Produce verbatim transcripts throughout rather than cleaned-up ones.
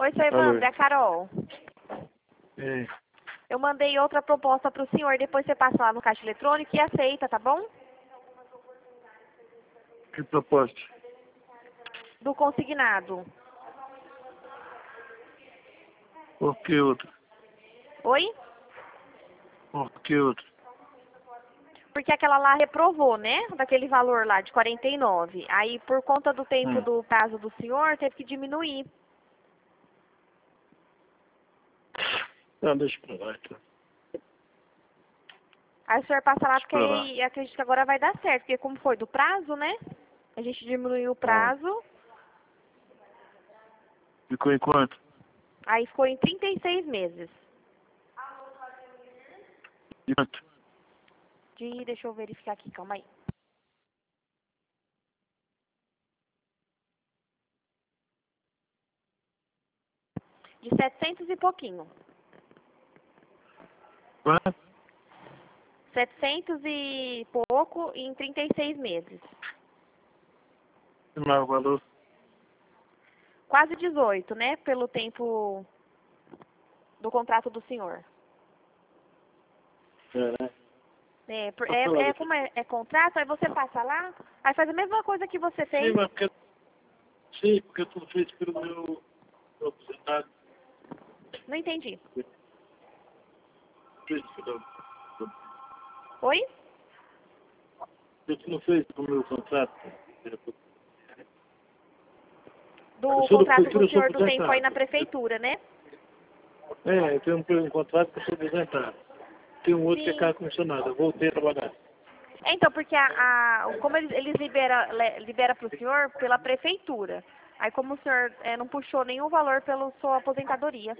Oi, seu Evandro, é a Carol. É. Eu mandei outra proposta para o senhor, depois você passa lá no caixa eletrônico e aceita, tá bom? Que proposta? Do consignado. Por que outra? Oi? Por que outra? Porque aquela lá reprovou, né? Daquele valor lá de quarenta e nove. Aí, por conta do tempo Hum. do prazo do senhor, teve que diminuir. Não, deixa pra lá, então. Aí o senhor passa lá, Deixa porque pra lá. aí acredito que agora vai dar certo. Porque como foi do prazo, né? A gente diminuiu o prazo. Ficou em quanto? Aí ficou em trinta e seis meses. De quanto? De, deixa eu verificar aqui, calma aí. De setecentos e pouquinho. Quanto? setecentos e pouco em trinta e seis meses. Não é o valor? Quase dezoito, né? Pelo tempo do contrato do senhor. É, né? É, por- Pode falar é, é daqui. como é, é contrato, aí você passa lá, aí faz a mesma coisa que você Sim, fez. mas porque... Sim, porque tudo feito pelo meu... meu aposentado. Não entendi. Fez pelo... Oi? Você não fez com o meu contrato? Do Eu sou da contrato do prefeitura, eu sou senhor do tempo aí na aposentado. prefeitura, né? É, eu tenho um, um contrato que eu sou aposentado. Tem um outro que é Sim. carro comissionado. Eu voltei a trabalhar. É, então, porque a, a, como eles, eles liberam libera para o senhor pela prefeitura. Aí como o senhor é, não puxou nenhum valor pela sua aposentadoria.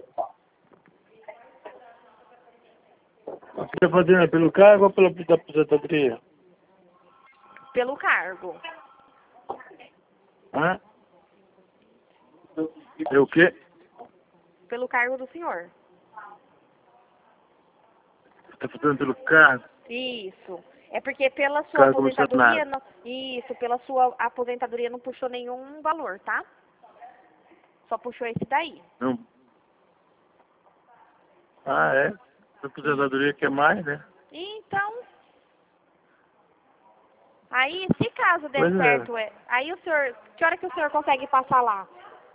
Você está fazendo pelo cargo ou pela da aposentadoria? Pelo cargo. Hã? É o quê? Pelo cargo do senhor. Você está fazendo pelo cargo? Isso. É porque pela sua Cargo aposentadoria, comissionado. não, isso, pela sua aposentadoria não puxou nenhum valor, tá? Só puxou esse daí. Não. Ah, é? A aposentadoria quer mais, né? Então, aí se caso der Pois é. certo, é, aí o senhor, que hora que o senhor consegue passar lá?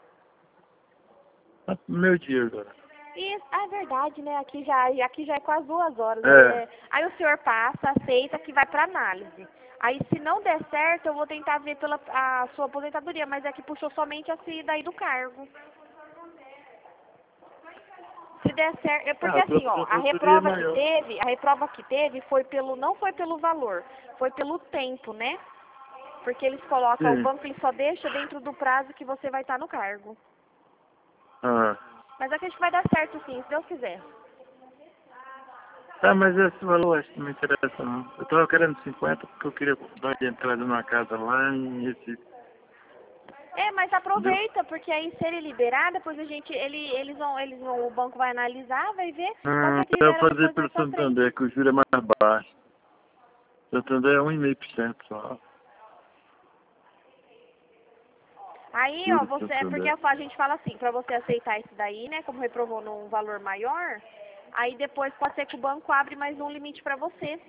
Tá pro meu dia agora. Isso, ah, é verdade, né? Aqui já, aqui já é quase duas horas. Aí, É. é- aí o senhor passa, aceita que vai para análise. Aí se não der certo, eu vou tentar ver pela a sua aposentadoria, mas é que puxou somente assim daí do cargo. Se der certo, é porque Ah, pela assim, ó, a aposentadoria é reprova que maior. teve, a reprova que teve foi pelo, não foi pelo valor, foi pelo tempo, né? Porque eles colocam, o Sim. banco ele só deixa dentro do prazo que você vai estar no cargo. Ah. Mas acho que vai dar certo sim, se Deus quiser. Tá, mas esse valor acho que não me interessa não. Eu tava querendo cinquenta porque eu queria dar de entrada numa casa lá em Recife. É, mas Entendeu? aproveita, porque aí se ele liberar, depois a gente, ele, eles vão, eles vão, o banco vai analisar, vai ver, pode Hum, ser que eu vou libera fazer depois mais pelo pra frente. Santander, que o juro é mais baixo. Santander é um vírgula cinco por cento só. Aí, ó, Juro do você, é porque Santander. a gente fala assim, pra você aceitar isso daí, né, como reprovou num valor maior, aí depois pode ser que o banco abre mais um limite pra você.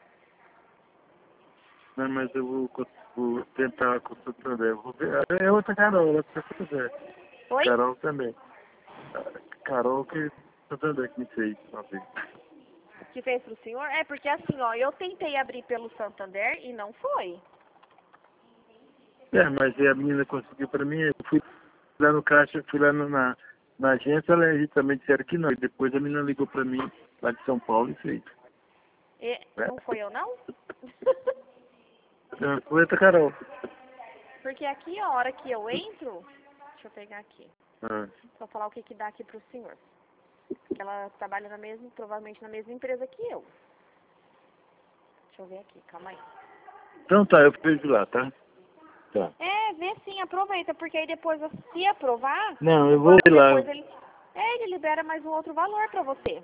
Não, mas eu vou, co- vou tentar com o Santander. Vou ver. É outra Carol, ela que Santander. Oi? Carol também. Carol que Santander que me fez uma vez. Que fez pro senhor? É, porque assim, ó, eu tentei abrir pelo Santander e não foi. É, mas a menina conseguiu pra mim, eu fui lá no caixa, fui lá no- na, na agência, ela e também disseram que não. E depois a menina ligou pra mim lá de São Paulo e fez. E, Né? não foi eu, não? Então, foi outra Carol. Porque aqui, a hora que eu entro, deixa eu pegar aqui, Ah. pra falar o que que dá aqui pro senhor. Ela trabalha na mesma, provavelmente na mesma empresa que eu. Deixa eu ver aqui, calma aí. Então tá, eu vejo lá, tá? Tá. É, vê sim, aproveita, porque aí depois, se aprovar, Não, o eu vou banco ir lá. depois ele, é, ele libera mais um outro valor pra você.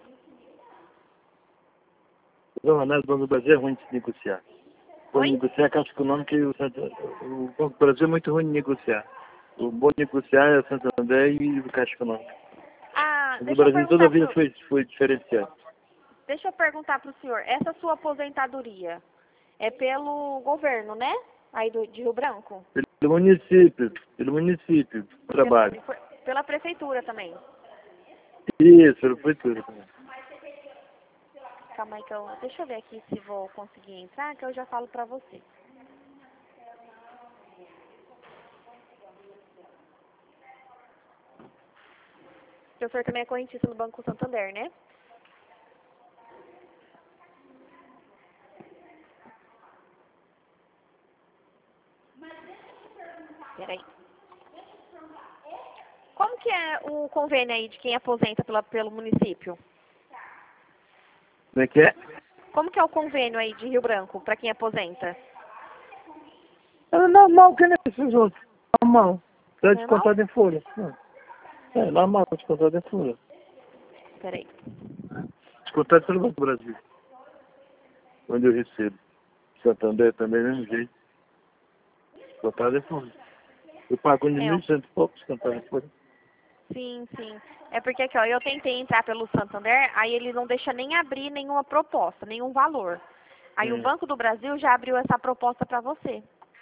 Não, mas o Banco do Brasil é ruim de se negociar. Ruim de Oi? negociar, que acho que o nome que o, o Banco do Brasil é muito ruim de negociar. O bom negociar é o Santander e o Caixa Econômica. Ah, Mas deixa o eu Brasil toda a perguntar vida pro... foi, foi diferenciado. Deixa eu perguntar pro senhor, essa sua aposentadoria é pelo governo, né? Aí do, de Rio Branco? Pelo município, pelo município, trabalho. Pela, pela prefeitura também. Isso, pela prefeitura também. Calma aí que eu... Deixa eu ver aqui se vou conseguir entrar, que eu já falo pra você. O senhor também é correntista no Banco Santander, né? Peraí. Como que é o convênio aí de quem aposenta pela, pelo município? Como é que é? Como que é o convênio aí de Rio Branco para quem aposenta? É normal que nem esses outros. Normal. Tá Normal? descontado em folha. É normal, descontado em folha. Peraí. Descontado pelo Banco do Brasil. Onde eu recebo. Santander também, do mesmo jeito. Descontado em folha. Eu pago de É, mil e cento e pouco, descontado em folha. sim, sim. É porque aqui, ó, eu tentei entrar pelo Santander, aí ele não deixa nem abrir nenhuma proposta, nenhum valor. Aí Hum. o Banco do Brasil já abriu essa proposta para você.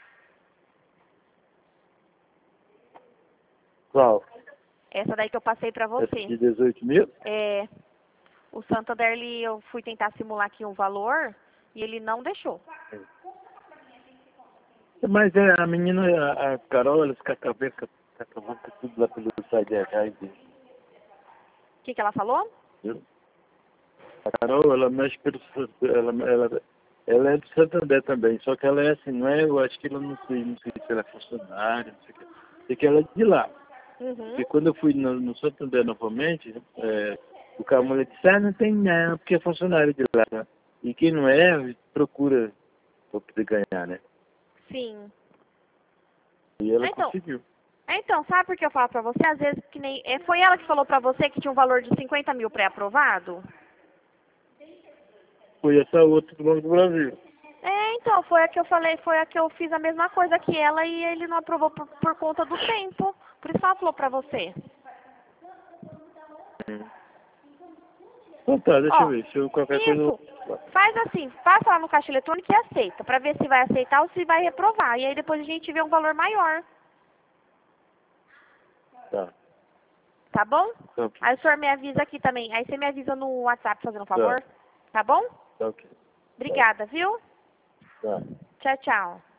Qual? Essa daí que eu passei para Essa você. de dezoito mil? É, o Santander, ele, eu fui tentar simular aqui um valor e ele não deixou. Mas é, a menina, a, a Carol, ela fica acabando com tudo lá pelo site de reais. O que, que ela falou? A Carol, ela mexe pelo... Ela, ela, ela é do Santander também, só que ela é assim, não é? Eu acho que ela não sei, não sei se ela é funcionária, não sei o que. Sei que ela é de lá. Uhum. Porque quando eu fui no, no Santander novamente, é, o cara mulher disse, ah, não tem não, porque é funcionário de lá. Né? E quem não é, procura para poder ganhar, né? Sim. E ela Então, conseguiu. então, sabe por que eu falo pra você? Às vezes que nem... é, foi ela que falou pra você que tinha um valor de cinquenta mil pré-aprovado? Foi essa outra do Banco do Brasil. É, então, foi a que eu falei, foi a que eu fiz a mesma coisa que ela e ele não aprovou por, por conta do tempo. Por isso ela falou pra você. Hum. Então tá, deixa Ó, eu ver. Se eu qualquer coisa... isso, eu- faz assim, passa lá no caixa eletrônico e aceita, pra ver se vai aceitar ou se vai reprovar. E aí depois a gente vê um valor maior, Tá. tá bom? Tá ok. Aí o senhor me avisa aqui também. Aí você me avisa no WhatsApp, fazendo um Tá. favor. Tá bom? Tá ok. Obrigada, viu? Tá. Tchau, tchau.